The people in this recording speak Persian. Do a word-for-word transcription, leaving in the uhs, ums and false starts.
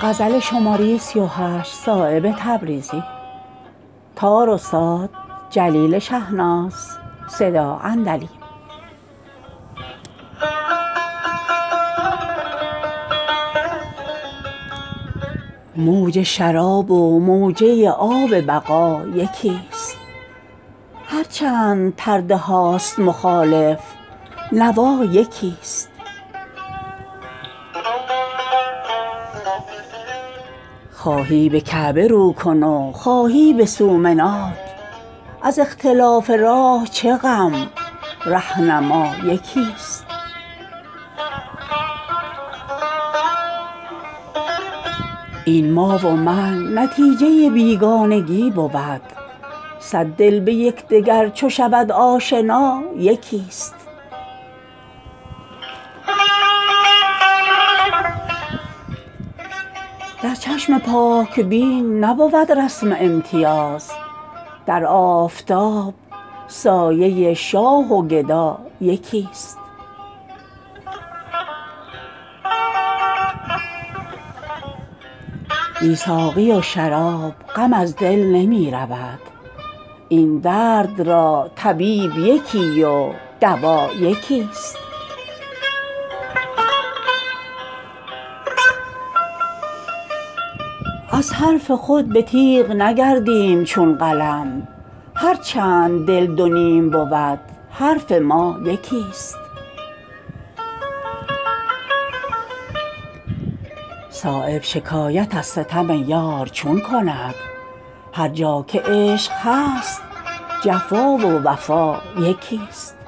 غزل شماره سی و هشت صایب تبریزی. تار استاد جلیل شهناز. صدا اندلی. موج شراب و موجه آب بقا یکیست، هرچند پرده هاست مخالف نوا یکیست. خواهی به کعبه رو کن و خواهی به سومنات، از اختلاف راه چه غم رهنما یکیست. این ما و من نتیجه بیگانگی بود، صد دل به یکدگر چو شود آشنا یکیست. در چشم پاک بین نبود رسم امتیاز، در آفتاب سایه شاه و گدا یکیست. بی ساقی و شراب غم از دل نمی رود، این درد را طبیب یکی و دوا یکیست. از حرف خود به تیغ نگردیم چون قلم، هرچند دل دو نیم بود حرف ما یکیست. صایب شکایت از ستم یار چون کند، هر جا که عشق هست جفا و وفا یکیست.